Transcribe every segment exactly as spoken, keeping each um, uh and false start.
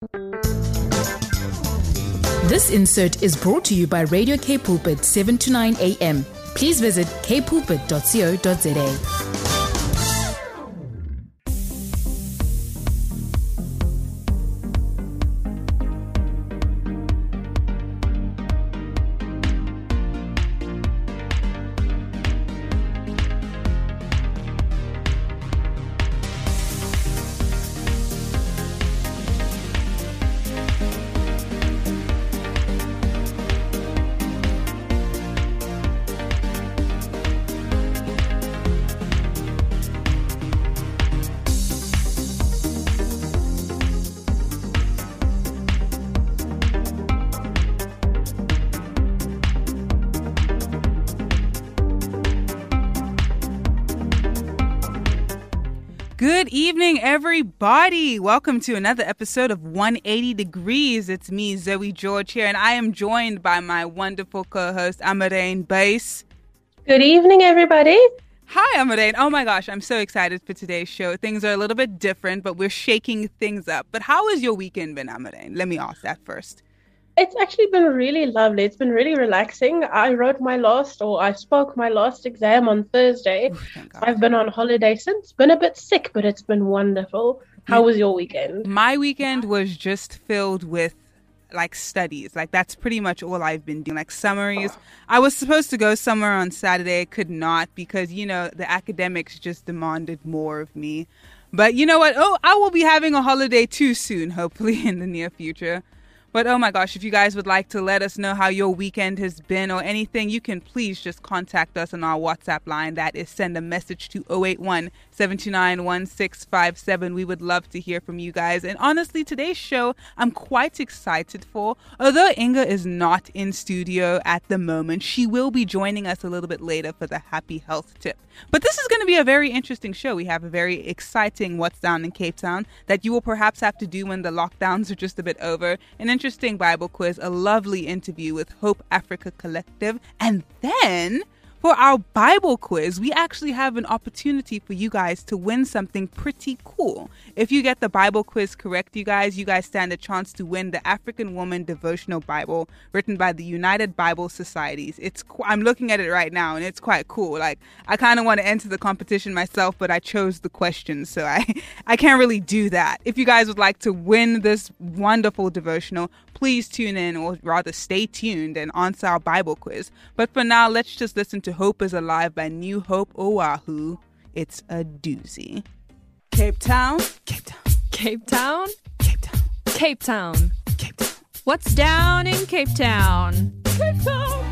This insert is brought to you by Radio K Pulpit seven to nine a m. Please visit k pulpit dot co dot za. Good evening, everybody. Welcome to another episode of one eighty Degrees. It's me, Zoe George here, and I am joined by my wonderful co-host, Amarane Bass. Good evening, everybody. Hi, Amarane. Oh my gosh, I'm so excited for today's show. Things are a little bit different, but we're shaking things up. But how has your weekend been, Amarane? Let me ask that first. It's actually been really lovely. It's been really relaxing. I wrote my last, or I spoke my last exam on Thursday. Ooh, I've been on holiday since. Been a bit sick, but it's been wonderful. How was your weekend? My weekend was just filled with like studies. Like that's pretty much all I've been doing. Like summaries. I was supposed to go somewhere on Saturday. Could not because, you know, the academics just demanded more of me. But you know what? Oh, I will be having a holiday too soon, hopefully in the near future. But oh my gosh, if you guys would like to let us know how your weekend has been or anything, you can please just contact us on our WhatsApp line. That is send a message to zero eight one, seven two nine, one six five seven. We would love to hear from you guys. And honestly, today's show, I'm quite excited for. Although Inga is not in studio at the moment, she will be joining us a little bit later for the Happy Health Tip. But this is going to be a very interesting show. We have a very exciting What's Down in Cape Town that you will perhaps have to do when the lockdowns are just a bit over. An interesting Bible quiz, a lovely interview with Hope Africa Collective. And then for our Bible quiz, we actually have an opportunity for you guys to win something pretty cool. If you get the Bible quiz correct, you guys, you guys stand a chance to win the African Woman Devotional Bible written by the United Bible Societies. It's I'm looking at it right now, and it's quite cool. Like, I kind of want to enter the competition myself, but I chose the questions, so I, I can't really do that. If you guys would like to win this wonderful devotional, please tune in, or rather stay tuned and answer our Bible quiz. But for now, let's just listen to Hope is Alive by New Hope Oahu. It's a doozy. Cape Town, Cape Town, Cape Town, Cape Town, Cape Town, Cape Town. What's down in Cape Town? Cape Town.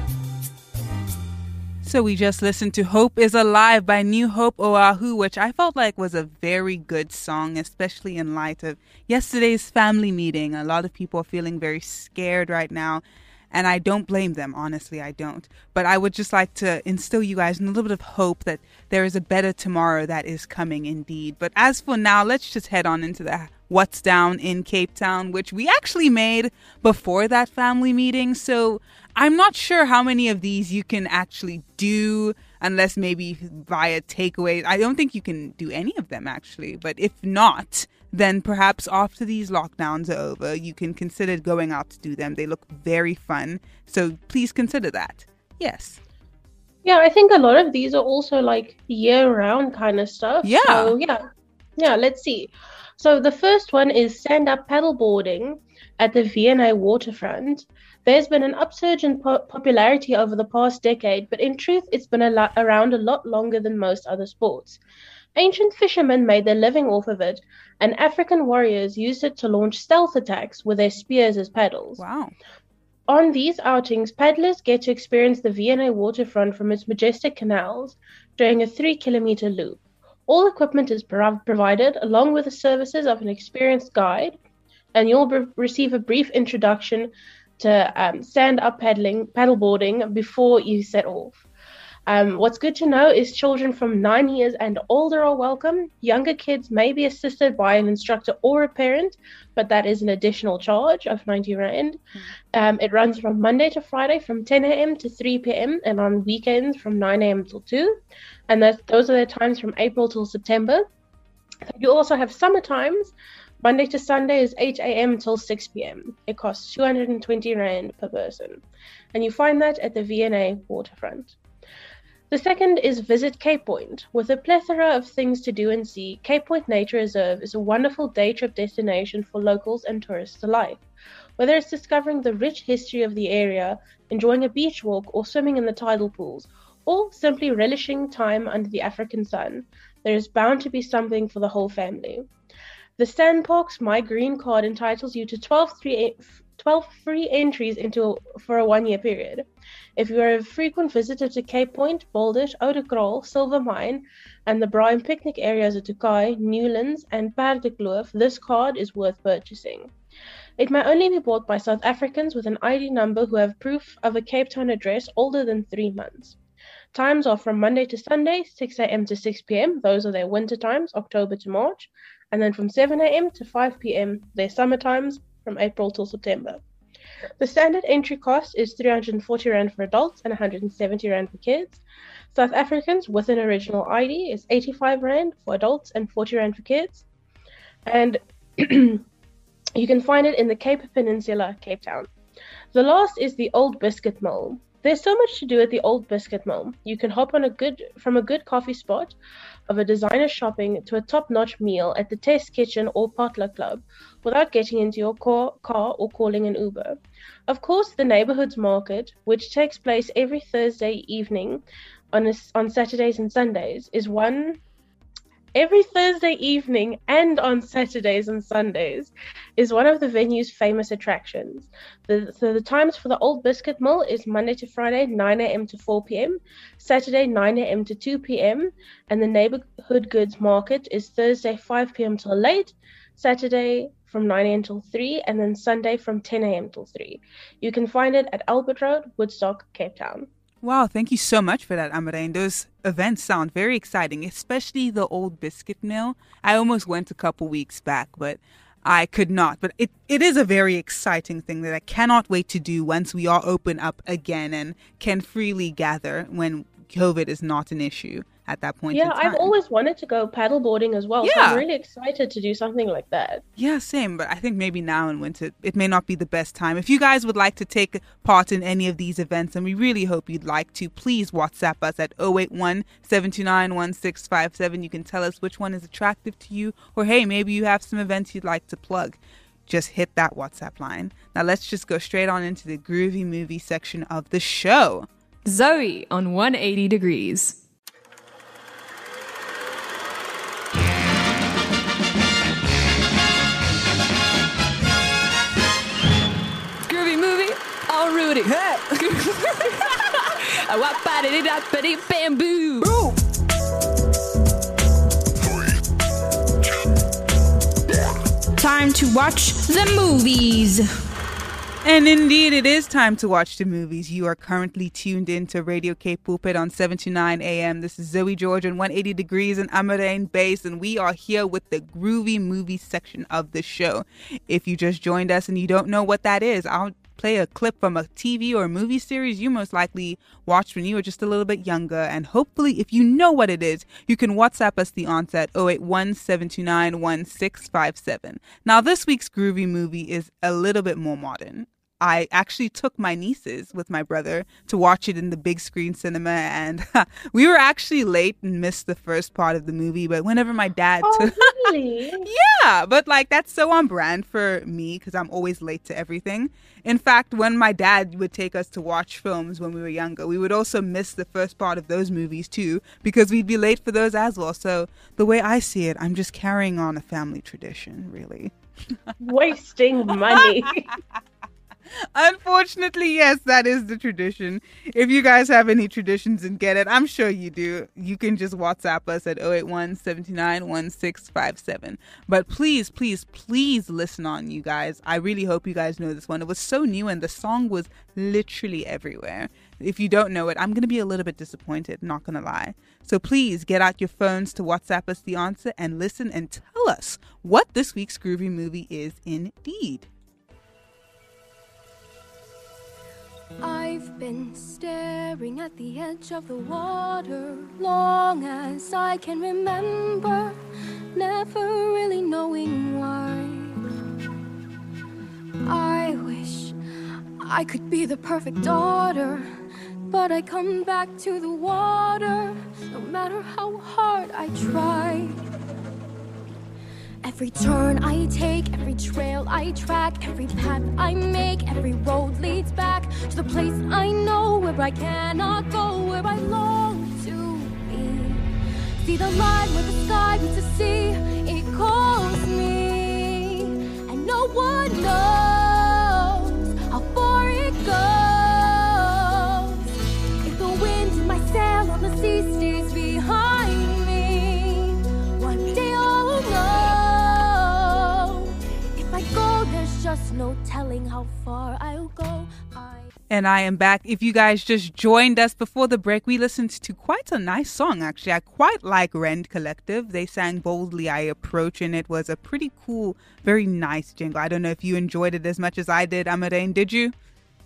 So we just listened to Hope is Alive by New Hope Oahu, which I felt like was a very good song, especially in light of yesterday's family meeting. A lot of people are feeling very scared right now, and I don't blame them. Honestly, I don't. But I would just like to instill you guys in a little bit of hope that there is a better tomorrow that is coming indeed. But as for now, let's just head on into the What's Down in Cape Town, which we actually made before that family meeting. So I'm not sure how many of these you can actually do unless maybe via takeaway. I don't think you can do any of them actually. But if not, then perhaps after these lockdowns are over, you can consider going out to do them. They look very fun. So please consider that. Yes. Yeah, I think a lot of these are also like year-round kind of stuff. Yeah. So, yeah. Yeah, let's see. So the first one is stand-up paddleboarding at the V and A waterfront. There's been an upsurge in po- popularity over the past decade, but in truth, it's been a lo- around a lot longer than most other sports. Ancient fishermen made their living off of it, and African warriors used it to launch stealth attacks with their spears as paddles. Wow. On these outings, paddlers get to experience the V and A waterfront from its majestic canals during a three-kilometer loop. All equipment is prov- provided, along with the services of an experienced guide, and you'll be- receive a brief introduction to um, stand-up paddling, paddleboarding before you set off. Um, what's good to know is children from nine years and older are welcome. Younger kids may be assisted by an instructor or a parent, but that is an additional charge of ninety rand. Mm. Um, it runs from Monday to Friday from ten a.m. to three p.m. and on weekends from nine a.m. till two. And that's, those are the times from April till September. You also have summer times, Monday to Sunday is eight a.m. till six p.m. It costs two hundred twenty rand per person. And you find that at the V N A waterfront. The second is Visit Cape Point. With a plethora of things to do and see, Cape Point Nature Reserve is a wonderful day trip destination for locals and tourists alike. Whether it's discovering the rich history of the area, enjoying a beach walk, or swimming in the tidal pools, or simply relishing time under the African sun, there is bound to be something for the whole family. The Sandparks My Green card entitles you to twelve free, twelve free entries into for a one-year period. If you are a frequent visitor to Cape Point, Boulders, Oudekraal, Silver Mine, and the Brine picnic areas at Tokai, Newlands, and Paardekloof, this card is worth purchasing. It may only be bought by South Africans with an I D number who have proof of a Cape Town address older than three months. Times are from Monday to Sunday, six a.m. to six p.m. Those are their winter times, October to March. And then from seven a.m. to five p.m. their summer times, from April till September. The standard entry cost is three hundred forty rand for adults and one hundred seventy rand for kids. South Africans with an original I D is eighty-five rand for adults and forty rand for kids. And you can find it in the Cape Peninsula, Cape Town. The last is the Old Biscuit Mill. There's so much to do at the Old Biscuit Mill. You can hop on a good from a good coffee spot of a designer shopping to a top-notch meal at the Test Kitchen or Potluck Club without getting into your car, car or calling an Uber. Of course, the Neighborhoods Market, which takes place every Thursday evening on, a, on Saturdays and Sundays, is one... Every Thursday evening and on Saturdays and Sundays is one of the venue's famous attractions. The, so the times for the Old Biscuit Mill is Monday to Friday, nine a.m. to four p.m., Saturday, nine a.m. to two p.m., and the Neighborhood Goods Market is Thursday, five p.m. till late, Saturday from nine a.m. till three, and then Sunday from ten a.m. till three. You can find it at Albert Road, Woodstock, Cape Town. Wow, thank you so much for that, Amarijn. Those events sound very exciting, especially the Old Biscuit Mill. I almost went a couple weeks back, but I could not. But it, it is a very exciting thing that I cannot wait to do once we all open up again and can freely gather when COVID is not an issue at that point Yeah, in time. I've always wanted to go paddleboarding as well, Yeah. so I'm really excited to do something like that. Yeah, same. But I think maybe now in winter, it may not be the best time. If you guys would like to take part in any of these events, and we really hope you'd like to, please WhatsApp us at zero eight one, seven two nine, one six five seven. You can tell us which one is attractive to you, or hey, maybe you have some events you'd like to plug. Just hit that WhatsApp line. Now let's just go straight on into the groovy movie section of the show. Zoe on one eighty degrees. Groovy movie, all Rudy. Hey. A wap-a-dee-da-ba-dee bamboo. Time to watch the movies. And indeed, it is time to watch the movies. You are currently tuned in to Radio Cape Pulpit on seven to nine a.m. This is Zoe George on one eighty degrees and Amarijn Base, and we are here with the groovy movie section of the show. If you just joined us and you don't know what that is, I'll play a clip from a T V or a movie series you most likely watched when you were just a little bit younger. And hopefully, if you know what it is, you can WhatsApp us the answer at zero eight one, seven two nine, one six five seven. Now, this week's groovy movie is a little bit more modern. I actually took my nieces with my brother to watch it in the big screen cinema, and we were actually late and missed the first part of the movie. But whenever my dad Oh, took... really? Yeah, but like that's so on brand for me because I'm always late to everything. In fact, when my dad would take us to watch films when we were younger, we would also miss the first part of those movies too because we'd be late for those as well. So the way I see it, I'm just carrying on a family tradition, really. Wasting money. Unfortunately, yes, that is the tradition. If you guys have any traditions and get it, I'm sure you do. You can just WhatsApp us at zero eight one, seven two nine, one six five seven. But please, please, please listen on, you guys. I really hope you guys know this one. It was so new and the song was literally everywhere. If you don't know it, I'm going to be a little bit disappointed, not going to lie. So please get out your phones to WhatsApp us the answer and listen and tell us what this week's groovy movie is indeed. I've been staring at the edge of the water long as I can remember. never really knowing why. I wish I could be the perfect daughter, but I come back to the water, no matter how hard I try. Every turn I take, every trail I track, every path I make, every road leads back to the place I know where I cannot go, where I long to be. See the line where the sky meets the sea, it calls me, and no one knows how far it goes. If the wind in my sail on the sea stays behind me, one day I'll know. If I go, there's just no telling how far I'll go. I And I am back. If you guys just joined us before the break, we listened to quite a nice song, actually. I quite like Rend Collective. They sang Boldly I Approach, and it was a pretty cool, very nice jingle. I don't know if you enjoyed it as much as I did. Amarane, did you?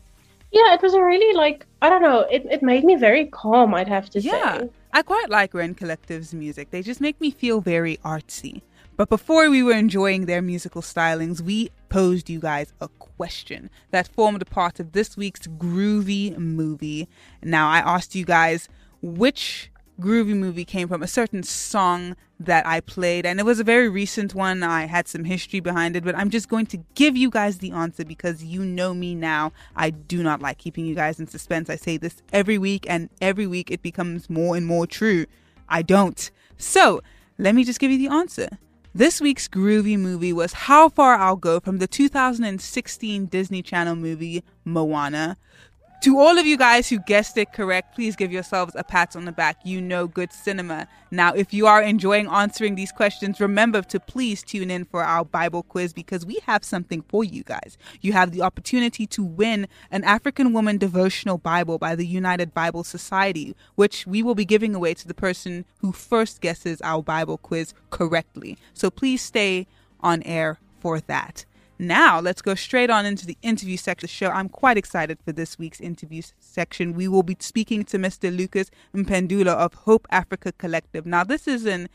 Yeah, it was a really, like, I don't know, it, it made me very calm, I'd have to Yeah, say. I quite like Rend Collective's music. They just make me feel very artsy. But before we were enjoying their musical stylings, we posed you guys a question that formed a part of this week's Groovy Movie. Now, I asked you guys which Groovy Movie came from a certain song that I played, and it was a very recent one. I had some history behind it, but I'm just going to give you guys the answer because you know me now. I do not like keeping you guys in suspense. I say this every week, and every week it becomes more and more true. I don't. So, let me just give you the answer. This week's Groovy Movie was How Far I'll Go from the two thousand sixteen Disney Channel movie Moana. To all of you guys who guessed it correct, please give yourselves a pat on the back. You know good cinema. Now, if you are enjoying answering these questions, remember to please tune in for our Bible quiz because we have something for you guys. You have the opportunity to win an African Woman devotional Bible by the United Bible Society, which we will be giving away to the person who first guesses our Bible quiz correctly. So please stay on air for that. Now, let's go straight on into the interview section of the show. I'm quite excited for this week's interview section. We will be speaking to Mister Lucas Mpendula of Hope Africa Collective. Now, this is an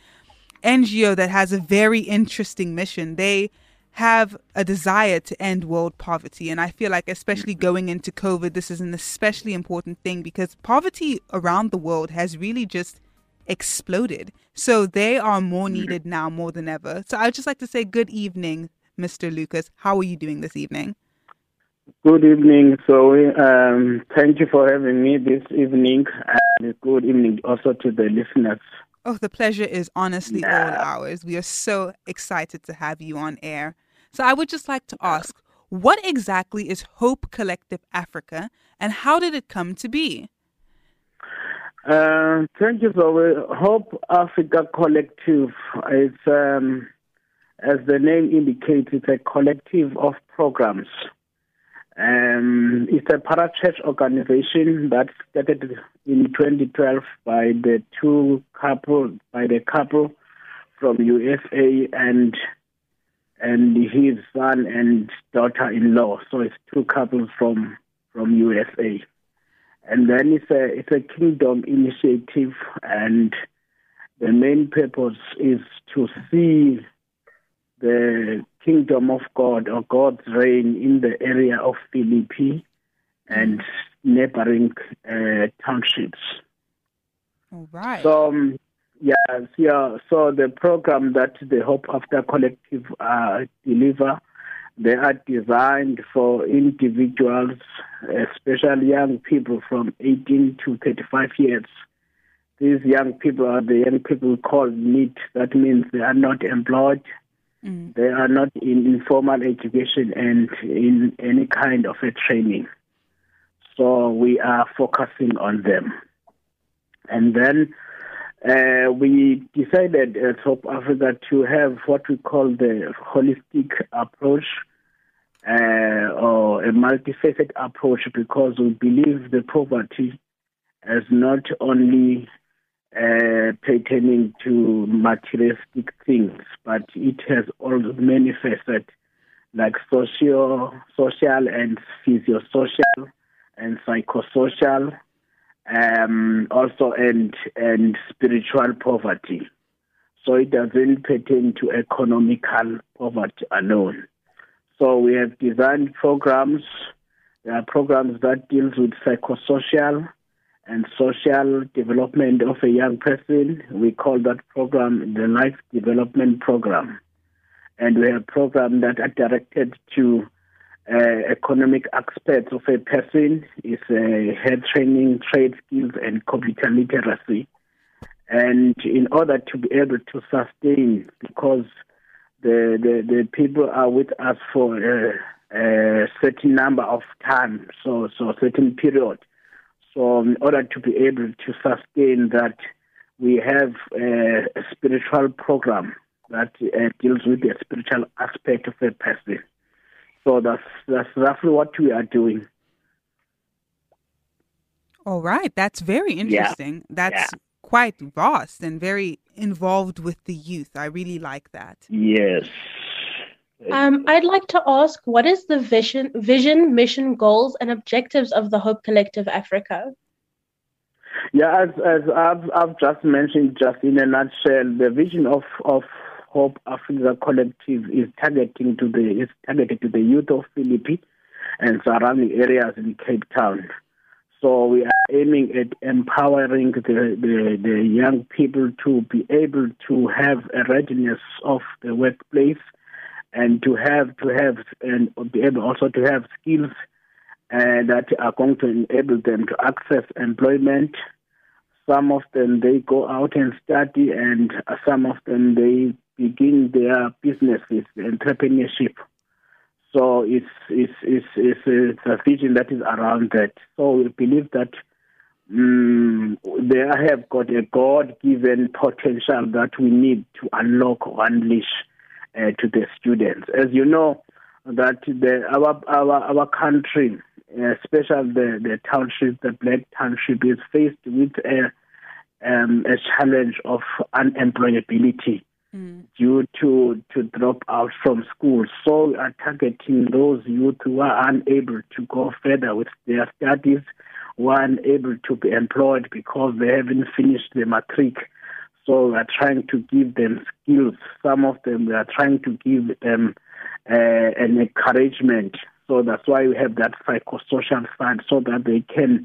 N G O that has a very interesting mission. They have a desire to end world poverty. And I feel like especially going into COVID, this is an especially important thing because poverty around the world has really just exploded. So they are more needed now more than ever. So I'd just like to say good evening, Mister Lucas. How are you doing this evening? Good evening, Zoe. Um, thank you for having me this evening. And good evening also to the listeners. Oh, the pleasure is honestly Yeah. all ours. We are so excited to have you on air. So I would just like to ask, what exactly is Hope Collective Africa and how did it come to be? Uh, thank you, Zoe. Hope Africa Collective is, um, as the name indicates, it's a collective of programs. Um, it's a parachurch organization that started in twenty twelve by the two couple, by the couple from U S A and and his son and daughter-in-law. So it's two couples from from U S A, and then it's a it's a kingdom initiative, and the main purpose is to see the kingdom of God or God's reign in the area of Philippi and neighboring uh, townships. All right. So, um, yeah, yeah, so the program that the Hope After Collective uh, deliver, they are designed for individuals, especially young people from eighteen to thirty-five years. These young people are the young people called NEET. That means they are not employed. Mm. They are not in informal education and in any kind of a training. So we are focusing on them. And then uh, we decided at Hope Africa to have what we call the holistic approach uh, or a multifaceted approach because we believe the poverty is not only Uh, pertaining to materialistic things, but it has also manifested like social, social and physiosocial and psychosocial, um, also and and spiritual poverty. So it doesn't pertain to economical poverty alone. So we have designed programs. There are programs that deals with psychosocial and social development of a young person. We call that program the Life Development Program. And we have programs that are directed to uh, economic aspects of a person. It's uh, health training, trade skills, and computer literacy. And in order to be able to sustain, because the, the, the people are with us for a, a certain number of time, so so a certain period. So in order to be able to sustain that, we have a, a spiritual program that uh, deals with the spiritual aspect of a person. So that's that's roughly what we are doing. All right, that's very interesting. Yeah. That's Yeah. quite vast and very involved with the youth. I really like that. Yes. Um, I'd like to ask, what is the vision, vision, mission, goals, and objectives of the Hope Collective Africa? Yeah, as as I've I've just mentioned, just in a nutshell, the vision of, of Hope Africa Collective is targeting to the is targeted to the youth of Philippi and surrounding areas in Cape Town. So we are aiming at empowering the, the, the young people to be able to have a readiness of the workplace and to have to have and be able also to have skills uh, that are going to enable them to access employment. Some of them they go out and study, and some of them they begin their businesses, entrepreneurship. So it's it's it's it's, it's a vision that is around that. So we believe that um, they have got a God-given potential that we need to unlock or unleash uh, to the students. As you know, that the our our our country, especially the the township, the black township, is faced with a um, a challenge of unemployability. Mm. Due to, to drop out from school. So we are targeting those youth who are unable to go further with their studies, who are unable to be employed because they haven't finished the matric. So we are trying to give them skills. Some of them we are trying to give them uh, an encouragement. So that's why we have that psychosocial side, so that they can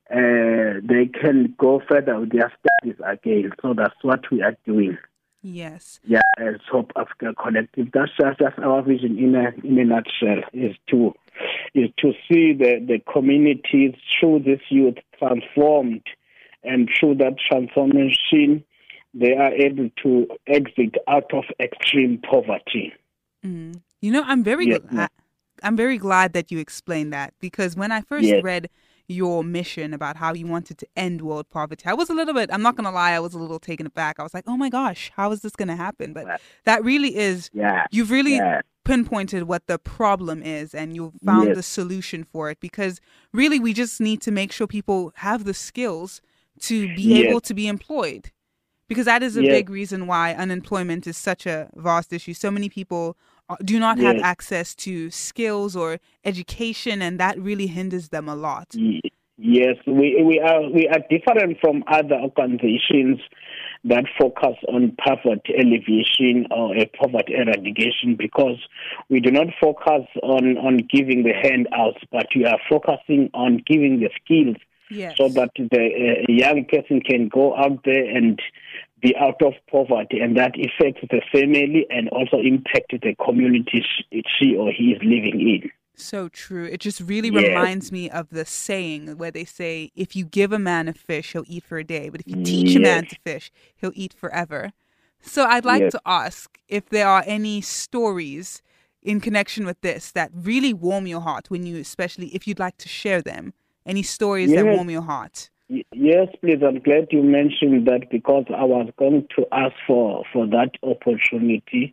uh, they can go further with their studies again. So that's what we are doing. Yes. Yeah, as Hope Africa Collective. That's just that's our vision in a in a nutshell, is to is to see the, the communities through this youth transformed, and through that transformation they are able to exit out of extreme poverty. Mm. You know, I'm very yes, gl- I, I'm very glad that you explained that, because when I first yes. read your mission about how you wanted to end world poverty, I was a little bit, I'm not going to lie, I was a little taken aback. I was like, oh my gosh, how is this going to happen? But that really is, yeah. you've really yeah. pinpointed what the problem is, and you've found yes. the solution for it, because really we just need to make sure people have the skills to be yes. able to be employed, because that is a yes. big reason why unemployment is such a vast issue. So many people do not yes. have access to skills or education, and that really hinders them a lot. Yes, we we are we are different from other organizations that focus on poverty alleviation or a poverty eradication, because we do not focus on, on giving the handouts, but we are focusing on giving the skills, yes. so that the uh, young person can go out there and be out of poverty, and that affects the family and also impact the community she or he is living in. So true. It just really yes. reminds me of the saying where they say, if you give a man a fish, he'll eat for a day. But if you teach yes. a man to fish, he'll eat forever. So I'd like yes. to ask if there are any stories in connection with this that really warm your heart, when you, especially if you'd like to share them, any stories yes. that warm your heart. Yes, please. I'm glad you mentioned that, because I was going to ask for, for that opportunity.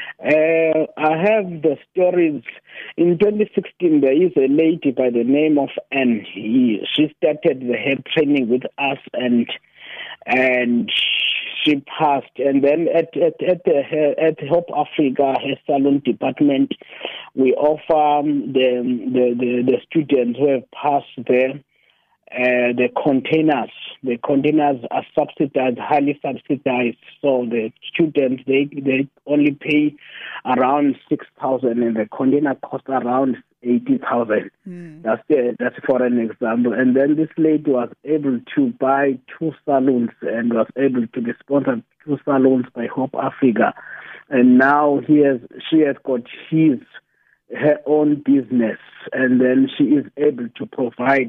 Uh, I have the stories. In twenty sixteen, there is a lady by the name of Anne. He, she started the health training with us, and and she passed. And then at at at, the, at Hope Africa, her salon department, we offer the the, the, the students who have passed there uh, the containers. The containers are subsidized, highly subsidized. So the students, they they only pay around six thousand, and the container costs around eighty thousand. Mm. That's the, that's for an example. And then this lady was able to buy two saloons and was able to be sponsored two saloons by Hope Africa. And now he has she has got his her own business, and then she is able to provide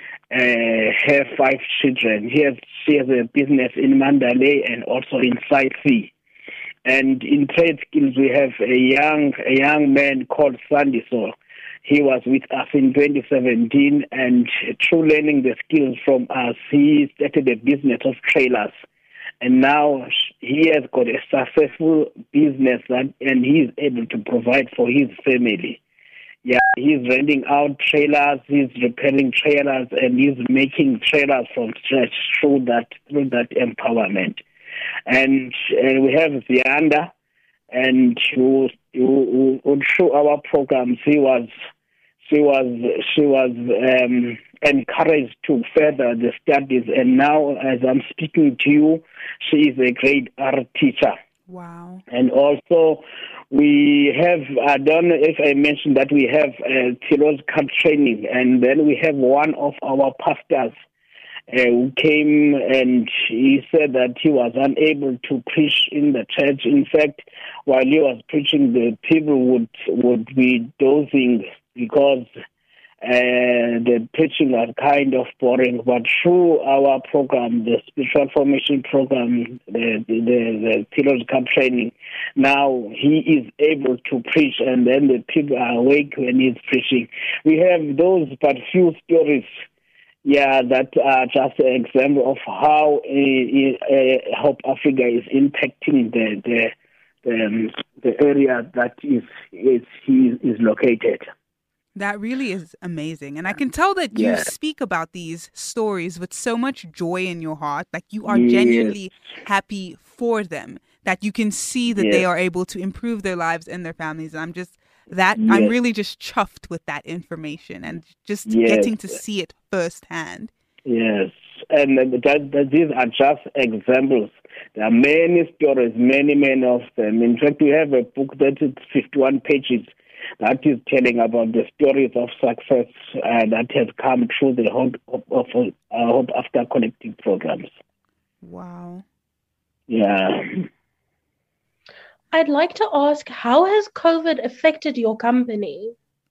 uh, her five children. He has, she has a business in Mandalay and also in Saifi. And in trade skills, we have a young a young man called Sandy. So he was with us in twenty seventeen, and through learning the skills from us, he started a business of trailers. And now he has got a successful business, that, and he is able to provide for his family. Yeah, he's renting out trailers, he's repairing trailers, and he's making trailers from scratch through that through that empowerment. And, and we have Zianda, and who, who, who, through our programs, he was she was she was um, encouraged to further the studies, and now, as I'm speaking to you, she is a grade R teacher. Wow! And also, we have, I don't know if I mentioned that we have uh, theological training, and then we have one of our pastors uh, who came and he said that he was unable to preach in the church. In fact, while he was preaching, the people would would be dozing because uh, the preaching was kind of boring. But through our program, the spiritual formation program, the, the, the theological training, now he is able to preach, and then the people are awake when he's preaching. We have those but few stories, yeah, that are just an example of how uh, uh, Hope Africa is impacting the the the, um, the area that is is he is located. That really is amazing. And I can tell that you yeah. speak about these stories with so much joy in your heart. Like you are yes. genuinely happy for them, that you can see that yes. they are able to improve their lives and their families. And I'm just that yes. I'm really just chuffed with that information and just yes. getting to see it firsthand. Yes. And that, that these are just examples. There are many stories, many, many of them. In fact, we have a book that is fifty-one pages that is telling about the stories of success uh, that has come through the Hope, of, of, uh, Hope After Collective programs. Wow. Yeah. I'd like to ask, how has COVID affected your company?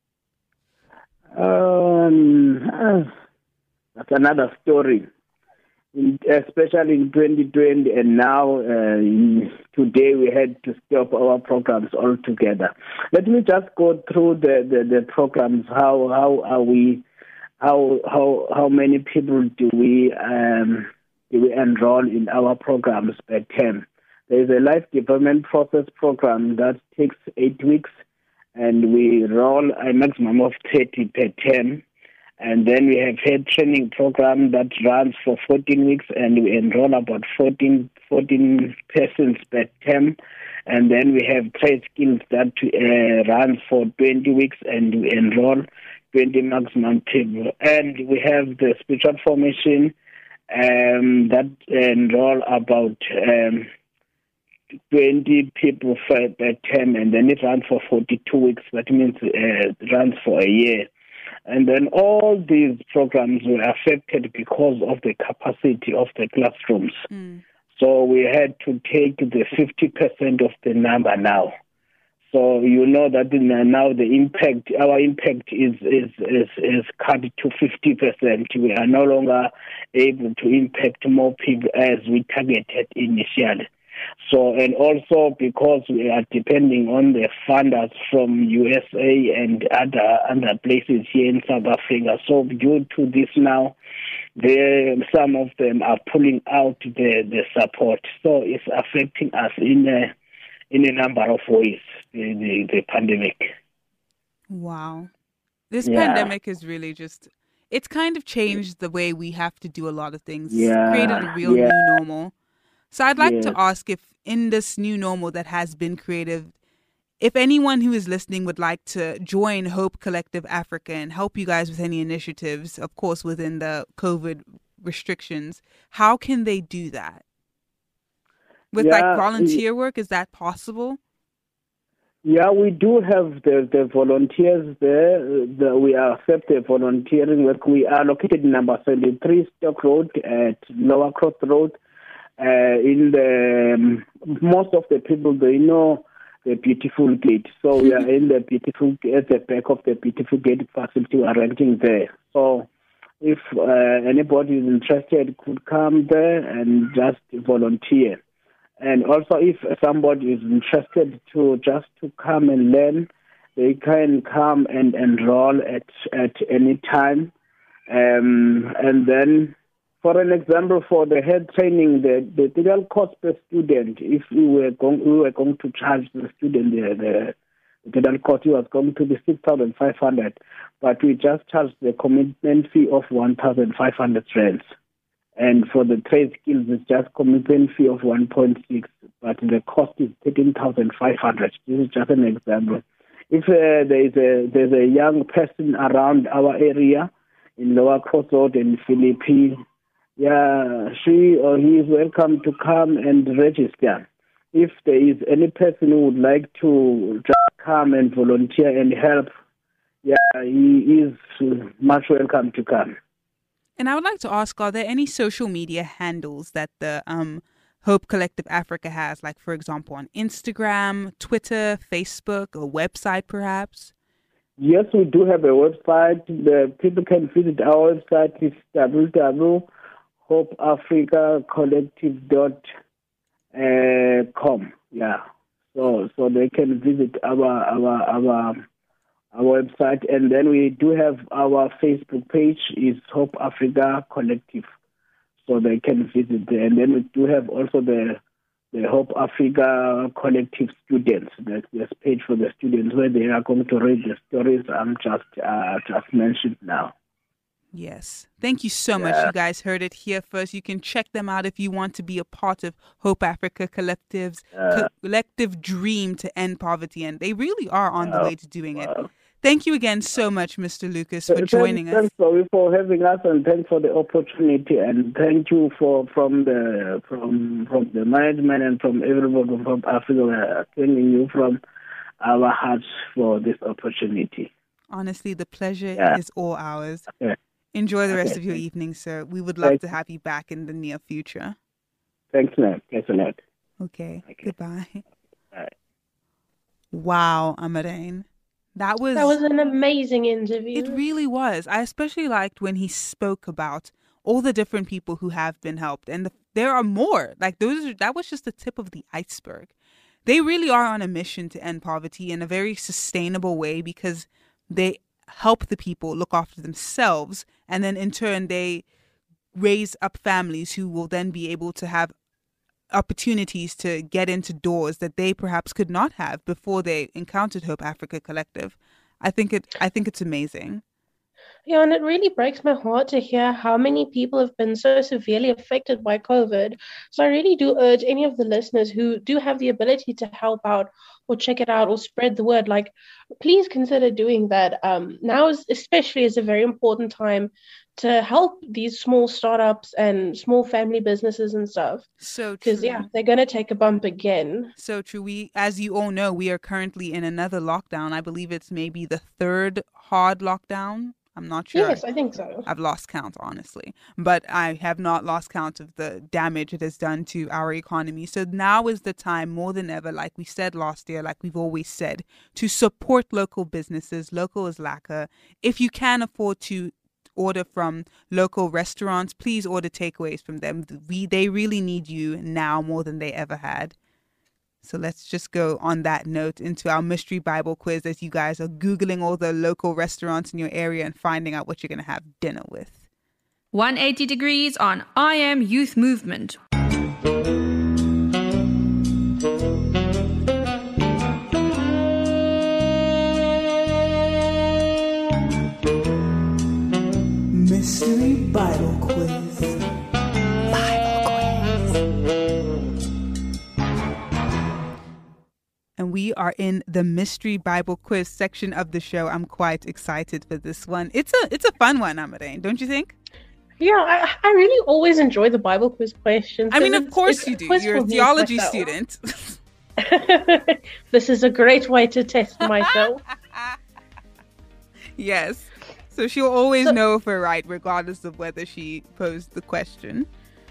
Um, uh, that's another story. In, especially in twenty twenty, and now uh, today we had to stop our programs altogether. Let me just go through the, the, the programs. How how are we? How how how many people do we um, do we enroll in our programs per term? There is a life development process program that takes eight weeks, and we enroll a maximum of thirty per term. And then we have head training program that runs for fourteen weeks, and we enroll about fourteen, fourteen persons per term. And then we have trade skills that uh, runs for twenty weeks, and we enroll twenty maximum people. And we have the spiritual formation um, that enroll about um, twenty people per term, and then it runs for forty-two weeks. That means uh, it runs for a year. And then all these programs were affected because of the capacity of the classrooms. Mm. So we had to take the fifty percent of the number now. So you know that now the impact, our impact is is, is, is cut to fifty percent. We are no longer able to impact more people as we targeted initially. So, and also because we are depending on the funders from U S A and other other places here in South Africa. So due to this now, the, some of them are pulling out the, the support. So it's affecting us in a, in a number of ways, the, the, the pandemic. Wow. This yeah. pandemic is really just, it's kind of changed the way we have to do a lot of things. Yeah. It's created a real yeah. new normal. So I'd like yes. to ask if in this new normal that has been created, if anyone who is listening would like to join Hope Collective Africa and help you guys with any initiatives, of course, within the COVID restrictions, how can they do that? With Yeah, like volunteer work, is that possible? Yeah, we do have the, the volunteers there. The, we accept the volunteering work. We are located in number seventy-three Stock Road at Lower Cross Road. Uh, in the um, most of the people, they know the Beautiful Gate. So we are in the Beautiful at the back of the Beautiful Gate facility. We are renting there. So if uh, anybody is interested, could come there and just volunteer. And also, if somebody is interested to just to come and learn, they can come and enroll at at any time. Um, and then, for an example, for the head training, the, the total cost per student, if we were going, we were going to charge the student the, the total cost, it was going to be six thousand five hundred, but we just charged the commitment fee of one thousand five hundred rands. And for the trade skills, it's just commitment fee of one point six, but the cost is thirteen thousand five hundred. This is just an example. If uh, there is a there's a young person around our area in Lower Cross Road in Philippi, yeah, she or he is welcome to come and register. If there is any person who would like to just come and volunteer and help, yeah, he is much welcome to come. And I would like to ask, are there any social media handles that the um, Hope Collective Africa has, like, for example, on Instagram, Twitter, Facebook, a website perhaps? Yes, we do have a website. The people can visit our website. It's w w w dot hope africa collective dot com. Yeah, so so they can visit our our our our website, and then we do have our Facebook page is Hope Africa Collective, so they can visit there. And then we do have also the the Hope Africa Collective students. There's this page for the students where they are going to read the stories I'm just uh, just mentioned now. Yes. Thank you so much. Yeah. You guys heard it here first. You can check them out if you want to be a part of Hope Africa Collective's Uh, collective dream to end poverty. And they really are on the Wow. way to doing it. Wow. Thank you again so much, Mister Lucas, for Thanks- joining us. Thanks for, for having us, and thanks for the opportunity, and thank you for from the from from the management and from everybody from Africa. We are thanking you from our hearts for this opportunity. Honestly, the pleasure Yeah. is all ours. Okay. Enjoy the rest Okay, of your thank- evening, sir. We would love Thank to have you back in the near future. Thanks, man. Thanks a lot. Okay. Okay. Goodbye. Bye. Wow, Amarane. That was That was an amazing interview. It really was. I especially liked when he spoke about all the different people who have been helped, and the, there are more. Like those, are, that was just the tip of the iceberg. They really are on a mission to end poverty in a very sustainable way because they help the people look after themselves, and then in turn they raise up families who will then be able to have opportunities to get into doors that they perhaps could not have before they encountered Hope Africa Collective. I think it I think it's amazing. Yeah, and it really breaks my heart to hear how many people have been so severely affected by COVID. So I really do urge any of the listeners who do have the ability to help out or check it out or spread the word, like, please consider doing that. Um, now is especially is a very important time to help these small startups and small family businesses and stuff. So true. Because, yeah, they're going to take a bump again. So true. We, as you all know, we are currently in another lockdown. I believe it's maybe the third hard lockdown. I'm not sure. Yes, I think so. I've lost count, honestly. But I have not lost count of the damage it has done to our economy. So now is the time, more than ever, like we said last year, like we've always said, to support local businesses. Local is lacquer. If you can afford to order from local restaurants, please order takeaways from them. We, they really need you now more than they ever had. So let's just go on that note into our mystery Bible quiz as you guys are Googling all the local restaurants in your area and finding out what you're going to have dinner with. one eighty degrees on I Am Youth Movement. Mystery Bible quiz. Bible quiz. And we we are in the mystery Bible quiz section of the show. I'm quite excited for this one. It's a it's a fun one, Amarane, don't you think? Yeah, I, I really always enjoy the Bible quiz questions. I mean, of course you do. You're a theology student. This is a great way to test myself. Yes. So she'll always so, know if we're right, regardless of whether she posed the question.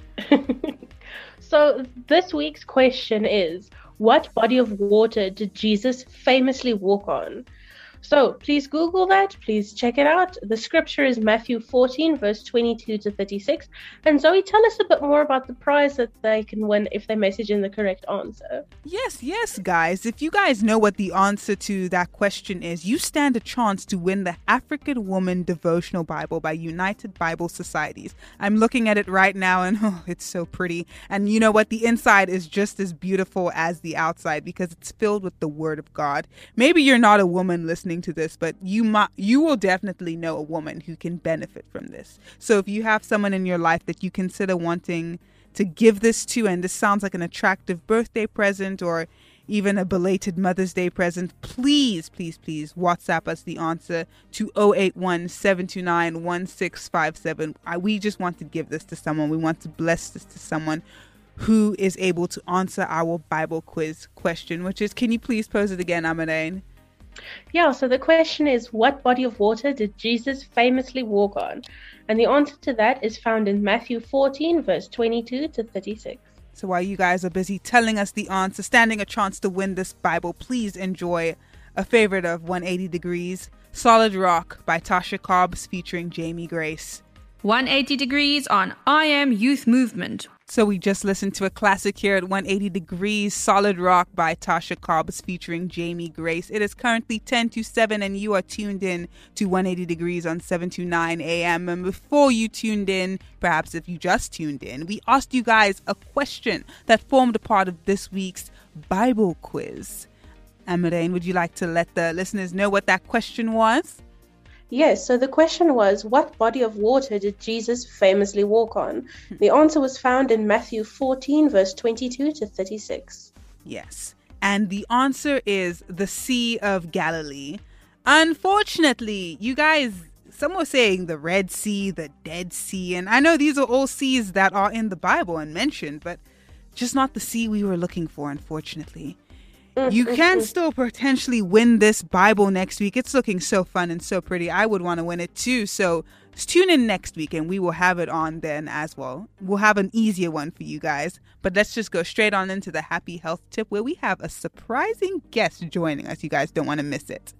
So this week's question is, what body of water did Jesus famously walk on? So please Google that. Please check it out. The scripture is Matthew fourteen, verse twenty-two to thirty-six. And Zoe, tell us a bit more about the prize that they can win if they message in the correct answer. Yes, yes, guys. If you guys know what the answer to that question is, you stand a chance to win the African Woman Devotional Bible by United Bible Societies. I'm looking at it right now and oh, it's so pretty. And you know what? The inside is just as beautiful as the outside because it's filled with the Word of God. Maybe you're not a woman listening to this, but you might, you will definitely know a woman who can benefit from this. So if you have someone in your life that you consider wanting to give this to, and this sounds like an attractive birthday present or even a belated Mother's Day present, please, please, please WhatsApp us the answer to zero eight one, seven two nine, one six five seven. I, we just want to give this to someone. We want to bless this to someone who is able to answer our Bible quiz question, which is, can you please pose it again, Amarane? Yeah, so the question is, what body of water did Jesus famously walk on? And the answer to that is found in Matthew fourteen, verse twenty-two to thirty-six. So while you guys are busy telling us the answer, standing a chance to win this Bible, please enjoy a favorite of one eighty Degrees, Solid Rock by Tasha Cobbs featuring Jamie Grace. one eighty Degrees on I Am Youth Movement. So we just listened to a classic here at one eighty Degrees, Solid Rock by Tasha Cobbs featuring Jamie Grace. It is currently ten to seven and you are tuned in to one eighty Degrees on seven to nine a.m. And before you tuned in, perhaps if you just tuned in, we asked you guys a question that formed a part of this week's Bible quiz. Amarane, would you like to let the listeners know what that question was? Yes, so the question was, what body of water did Jesus famously walk on? The answer was found in Matthew fourteen, verse twenty-two to thirty-six. Yes, and the answer is the Sea of Galilee. Unfortunately, you guys, some were saying the Red Sea, the Dead Sea, and I know these are all seas that are in the Bible and mentioned, but just not the sea we were looking for, unfortunately. You can still potentially win this Bible next week. It's looking so fun and so pretty. I would want to win it too. So tune in next week and we will have it on then as well. We'll have an easier one for you guys. But let's just go straight on into the happy health tip where we have a surprising guest joining us. You guys don't want to miss it.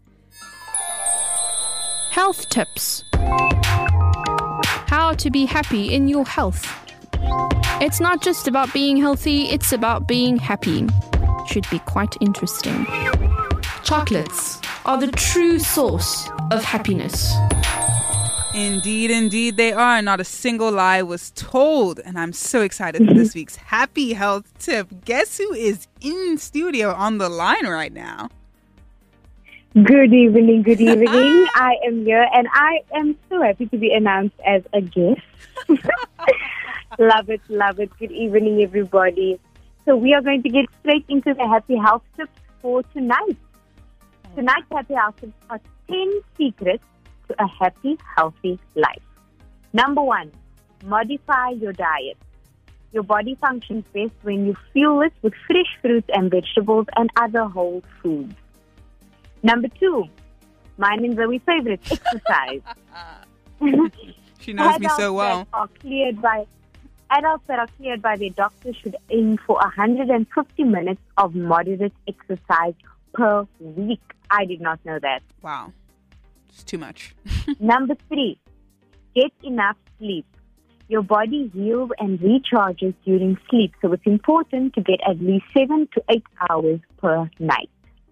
Health tips. How to be happy in your health. It's not just about being healthy, it's about being happy. Should be quite interesting. Chocolates are the true source of happiness. Indeed, indeed they are. Not a single lie was told. And I'm so excited for this week's happy health tip. Guess who is in studio on the line right now? Good evening, good evening. I am here and I am so happy to be announced as a guest. Love it, love it. Good evening, everybody. So we are going to get straight into the happy health tips for tonight. Tonight's happy health tips are ten secrets to a happy, healthy life. Number one, modify your diet. Your body functions best when you fuel it with fresh fruits and vegetables and other whole foods. Number two, mine and Zoe's favorite, exercise. She knows me so well. That are cleared by Adults that are cleared by their doctor should aim for one hundred fifty minutes of moderate exercise per week. I did not know that. Wow. It's too much. Number three, get enough sleep. Your body heals and recharges during sleep, so it's important to get at least seven to eight hours per night.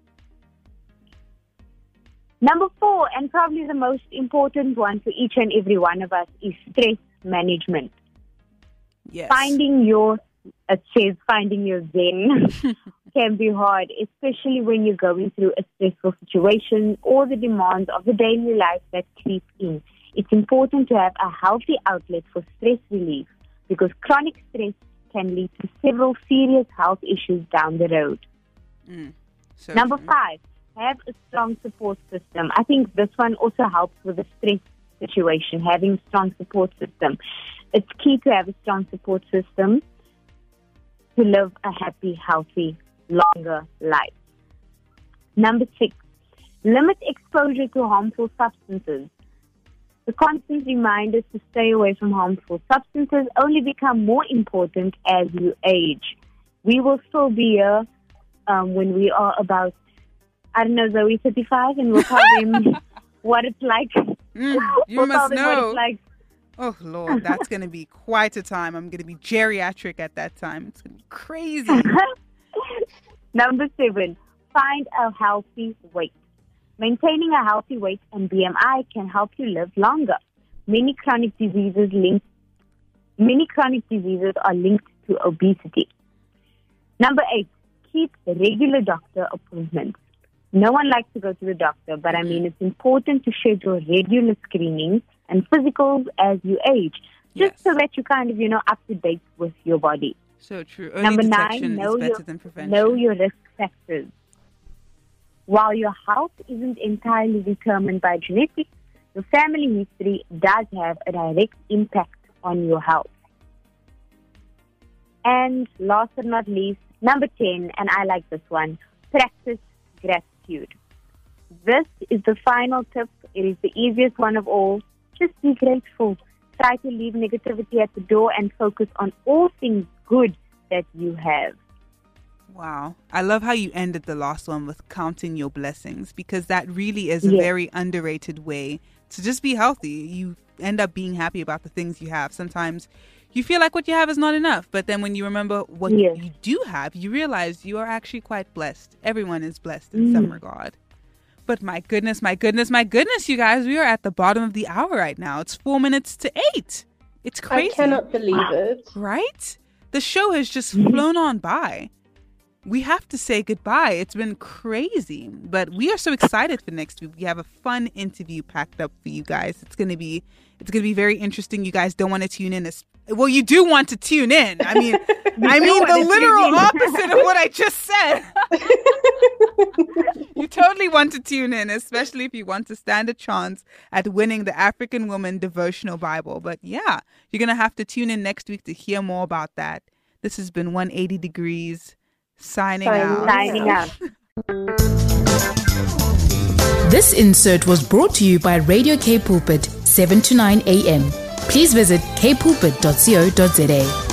Number four, and probably the most important one for each and every one of us, is stress management. Yes. Finding your, it says finding your zen can be hard, especially when you're going through a stressful situation or the demands of the daily life that creep in. It's important to have a healthy outlet for stress relief because chronic stress can lead to several serious health issues down the road. Mm. So Number true. five, have a strong support system. I think this one also helps with the stress situation, having a strong support system. It's key to have a strong support system to live a happy, healthy, longer life. Number six, limit exposure to harmful substances. The constant reminders to stay away from harmful substances only become more important as you age. We will still be here um, when we are about, I don't know, Zoe, thirty-five, and we'll tell them what it's like. Mm, you we'll must tell them what know. it's like. Oh, Lord, that's going to be quite a time. I'm going to be geriatric at that time. It's going to be crazy. Number seven, find a healthy weight. Maintaining a healthy weight and B M I can help you live longer. Many chronic diseases linked, many chronic diseases are linked to obesity. Number eight, keep regular doctor appointments. No one likes to go to the doctor, but I mean, it's important to schedule regular screenings and physicals as you age, just Yes. so that you kind of, you know, up to date with your body. So true. Early Number detection nine, know is better your, than prevention. know your risk factors. While your health isn't entirely determined by genetics, your family history does have a direct impact on your health. And last but not least, number ten, and I like this one, practice gratitude. This is the final tip. It is the easiest one of all. Just be grateful. Try to leave negativity at the door and focus on all things good that you have. Wow. I love how you ended the last one with counting your blessings, because that really is a Yes. very underrated way to just be healthy. You end up being happy about the things you have. Sometimes you feel like what you have is not enough, but then when you remember what Yes. you do have, you realize you are actually quite blessed. Everyone is blessed in some Mm. regard. But my goodness, my goodness, my goodness, you guys, we are at the bottom of the hour right now. It's four minutes to eight. It's crazy. I cannot believe it. Right? The show has just flown on by. We have to say goodbye. It's been crazy, but we are so excited for next week. We have a fun interview packed up for you guys. It's gonna be, it's gonna be very interesting. You guys don't want to tune in. As, well, you do want to tune in. I mean, I mean want the to literal tune in. opposite of what I just said. You totally want to tune in, especially if you want to stand a chance at winning the African Woman Devotional Bible. But yeah, you're gonna have to tune in next week to hear more about that. This has been one eighty Degrees. Signing out. Signing out. This insert was brought to you by Radio K Pulpit, seven to nine a.m. Please visit k pulpit dot co dot za.